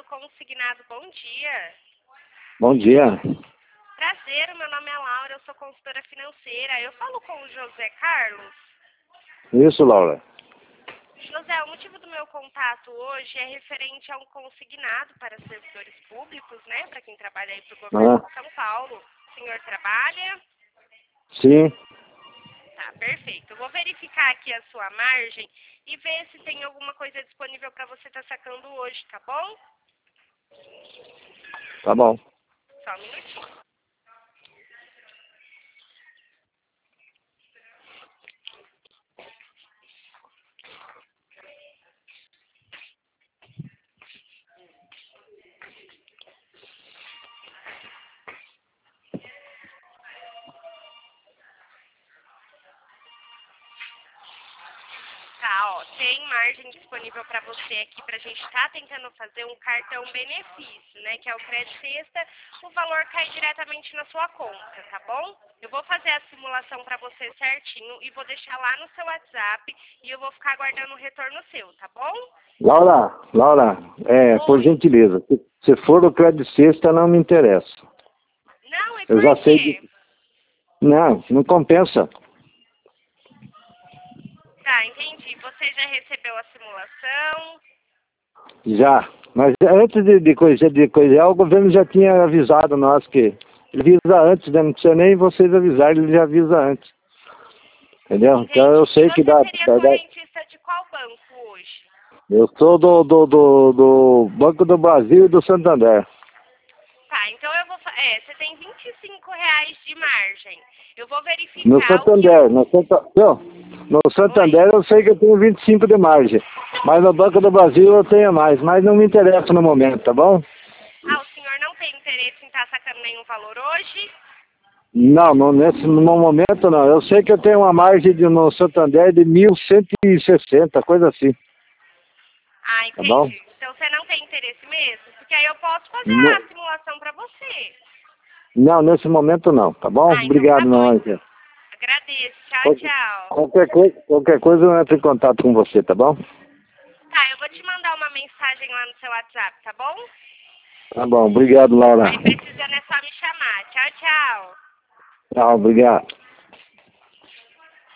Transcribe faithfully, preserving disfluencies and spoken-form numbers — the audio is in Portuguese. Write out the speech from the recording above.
Consignado, bom dia. Bom dia. Prazer, meu nome é Laura, eu sou consultora financeira. Eu falo com o José Carlos. Isso, Laura. José, o motivo do meu contato hoje é referente a um consignado para servidores públicos, né? Para quem trabalha aí para o governo Ah, de São Paulo. O senhor trabalha? sim, Tá, perfeito. Eu vou verificar aqui a sua margem e ver se tem alguma coisa disponível para você estar sacando hoje, tá bom? tá bom. Só um minutinho. Tá, ó, tem margem disponível para você aqui para a gente estar tentando fazer um cartão benefício, né? Que é o crédito sexta, o valor cai diretamente na sua conta, tá bom? Eu vou fazer a simulação para você certinho e vou deixar lá no seu WhatsApp e eu vou ficar aguardando o retorno seu, tá bom? Laura, Laura, é, por Oi. gentileza, se, se for o crédito sexta, não me interessa. Não, e Eu por já sei quê? que... Não, não compensa. Tá, entendi. Você já recebeu a simulação? Já. Mas antes de, de coisa de coisa, o governo já tinha avisado nós que ele avisa antes, né? Não precisa nem vocês avisarem, ele já avisa antes. Entendeu? Então eu Entendi. E sei que você dá, seria dá, dá- correntista de qual banco hoje? eu sou do, do, do, do Banco do Brasil e do Santander. Tá, então eu vou... fa- É, você tem vinte e cinco reais de margem. Eu vou No verificar o que Santander, eu... no, Santa, não, no Oi. Santander eu sei que eu tenho vinte e cinco de margem, mas no Banco do Brasil eu tenho mais, mas não me interessa no momento, tá bom? Ah, o senhor não tem interesse em estar sacando nenhum valor hoje? Não, não nesse, no momento não. Eu sei que eu tenho uma margem de, no Santander de mil cento e sessenta, coisa assim, Ah, tá bom? entendi. Então você não tem interesse mesmo? Porque aí eu posso fazer Ne- a simulação pra você. Não, nesse momento não, tá bom? Ah, então tá Obrigado, bom meu anjo. então. Agradeço. Tchau, Qual- tchau. Qualquer coisa, qualquer coisa eu entro em contato com você, tá bom? Tá, eu vou te mandar uma mensagem lá no seu WhatsApp, tá bom? Tá bom, obrigado, Laura. Aí precisando é só me chamar. Tchau, tchau. Tchau, obrigado.